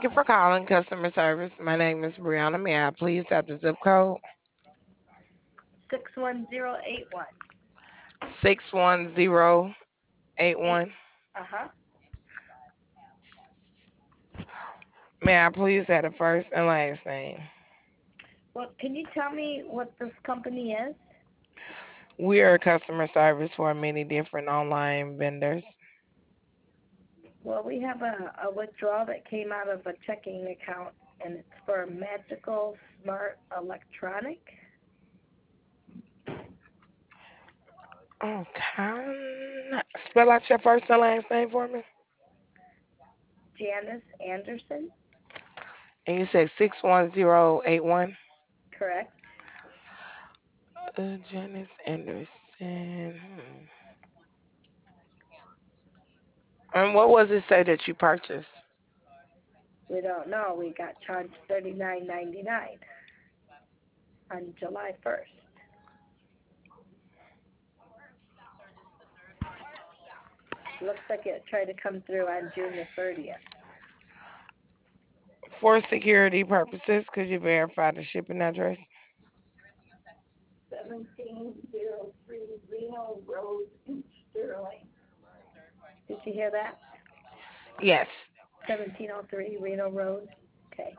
you for calling customer service. My name is Brianna. May I please have the zip code? 61081. 61081. Uh-huh. May I please have the first and last name? Well, can you tell me what this company is? We are customer service for many different online vendors. Well, we have a withdrawal that came out of a checking account, and it's for Magical Smart Electronic. Okay. Spell out your first and last name for me. Janice Anderson, And you said 61081. correct? Janice Anderson. And what was it say that you purchased? We don't know. We got charged $39.99 on July 1st. Looks like it tried to come through on June 30th. For security purposes, could you verify the shipping address? 1703 Reno Road in Sterling. Did you hear that? Yes. 1703 Reno Road. Okay.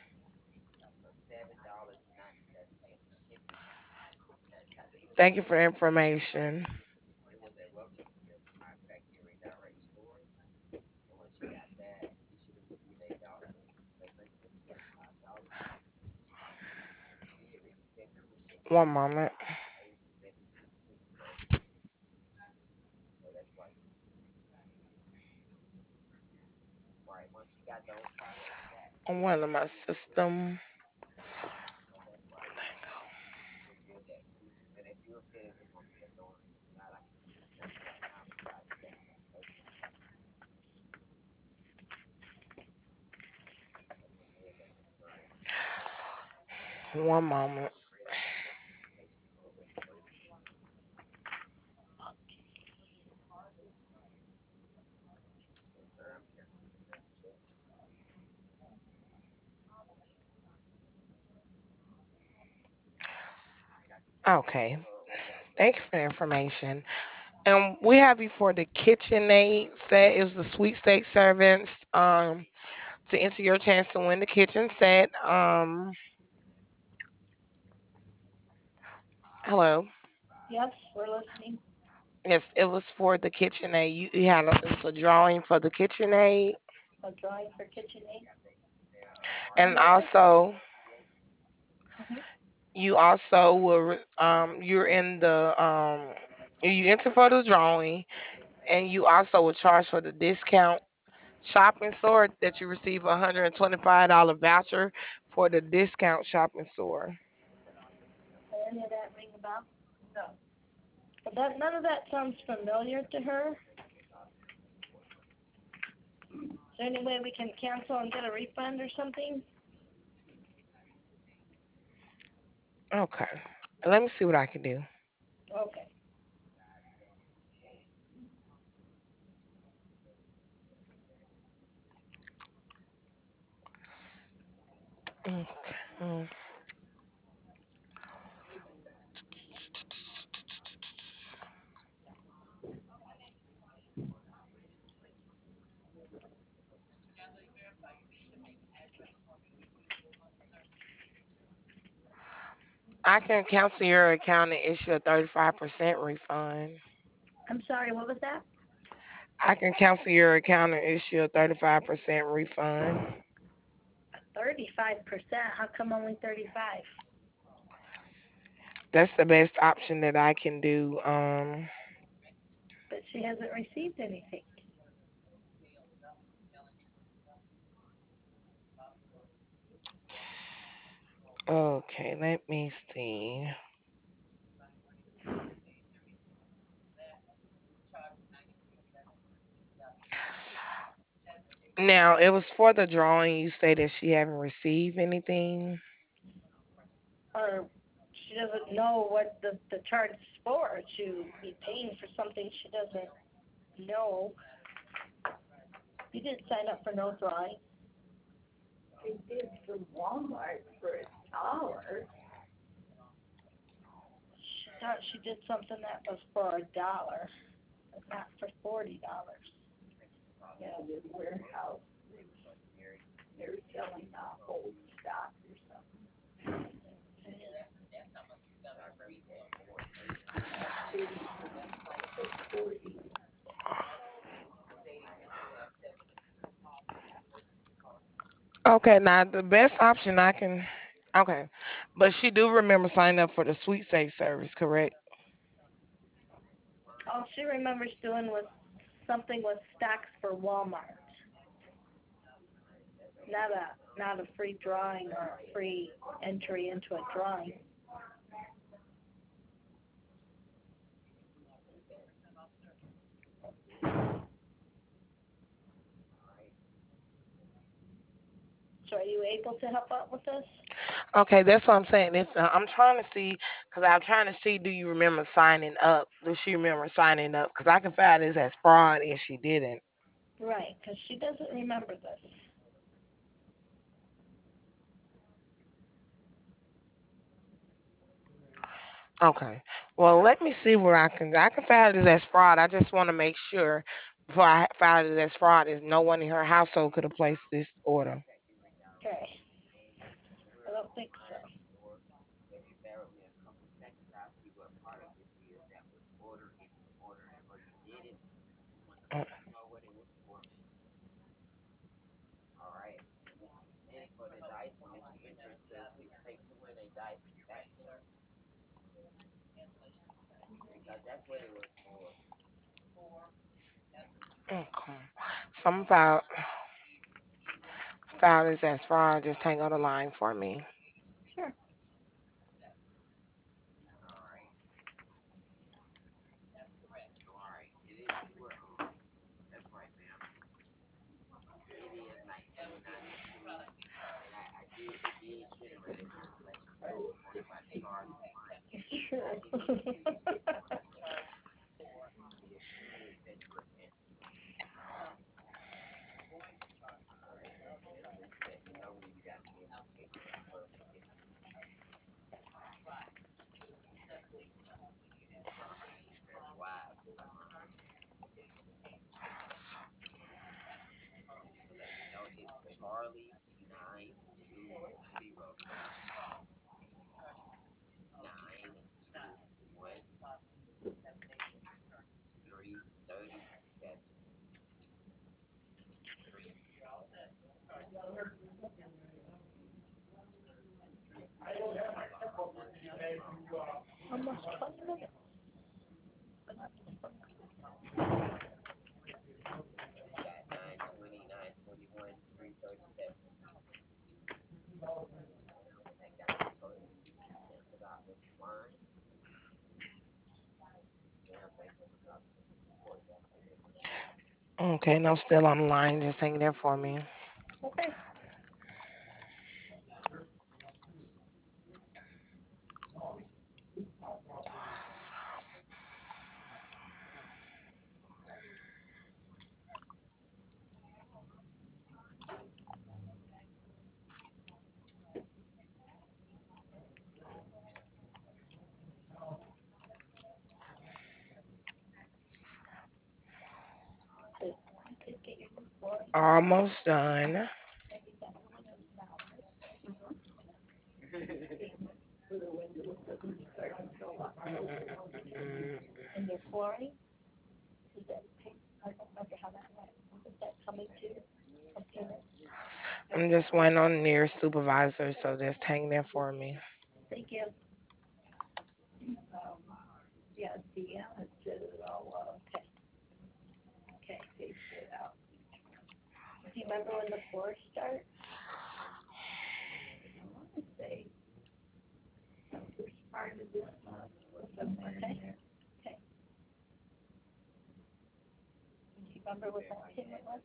Thank you for the information. One moment. On one of my system. One moment. Okay. Thank you for the information. And we have you for the KitchenAid set. It was the sweepstake servants. To enter your chance to win the kitchen set. Hello. Yes, we're listening. Yes, it was for the KitchenAid. You had it's a drawing for the KitchenAid, A drawing for KitchenAid. and What was? also Mhm. you also were you're in the you enter for the drawing, and you also were charged for the discount shopping store that you receive a $125 voucher for the discount shopping store. Any of that ring a bell? No. But that none of that sounds familiar to her. Is there any way we can cancel and get a refund or something? Okay, let me see what I can do. Okay. Okay. I can cancel your account and issue a 35% refund. I'm sorry. What was that? I can cancel your account and issue a 35% refund. 35%. How come only 35? That's the best option that I can do. But she hasn't received anything. Okay, let me see. Now, it was for the drawing. You say that she haven't received anything. Or she doesn't know what the charge is for to be paying for something she doesn't know. You didn't sign up for no drawing. to Walmart for $1. She thought she did something that was for $1, but not for $40. Yeah, the warehouse. They're selling old stock or something. Okay, now the best option I can. Okay, but she do remember signing up for the Sweet Safe service, correct? All she remembers doing was something with stocks for Walmart. Not a free drawing or a free entry into a drawing. So are you able to help out with this? Okay, that's what I'm saying. If I'm trying to see, because I'm trying to see, do you remember signing up? Does she remember signing up? Because I can find this as fraud if she didn't. Right, because she doesn't remember this. Okay. Well, let me see where I can file this as fraud. I just want to make sure before I file it as fraud is no one in her household could have placed this order. Okay, I don't think so. Mm. Okay. Some file this as fraud. Just hang on the line for me. Sure. Sure. Almost 20 minutes. Okay, no, still on the line. Just hang there for me. Okay. So you could get your report. Almost done. Maybe that $100. For the windows doesn't start until October. Mm, And your flooring, is that pay, I don't remember how that went. Is that coming to a payment? I'm just waiting on the nearest supervisor, so just hang there for me. Thank you. Um, yeah, Deanna did it all, okay, okay, phased it out. Do you remember when the floors start? I want to say first part of this month or somewhere in there. Okay. Do you remember what that payment was?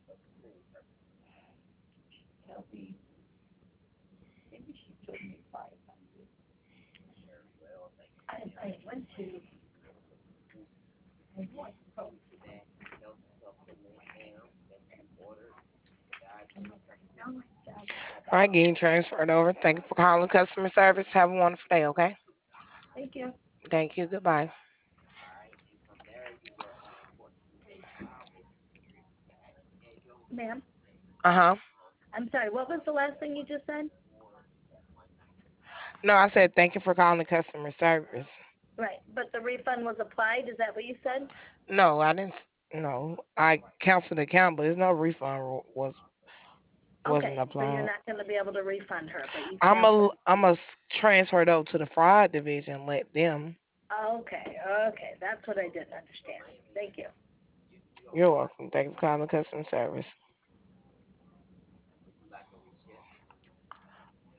Tell me, maybe she told me 500. I went to, I went from, I'm like, now my job. All right, getting transferred over. Thank you for calling customer service. Have a wonderful day, okay? Thank you. Thank you. Goodbye. Ma'am, Uh huh. I'm sorry, what was the last thing you just said? No, I said thank you for calling customer service. Right, but the refund was applied, is that what you said? No, I didn't. No, I canceled the account, but there's no refund wasn't Okay, so you're applied. not gonna be able to refund her, but you I'm canceled. a transfer it over to the fraud division. Let them. Okay, okay, that's what I didn't understand. Thank you. You're welcome. Thank you for calling customer service.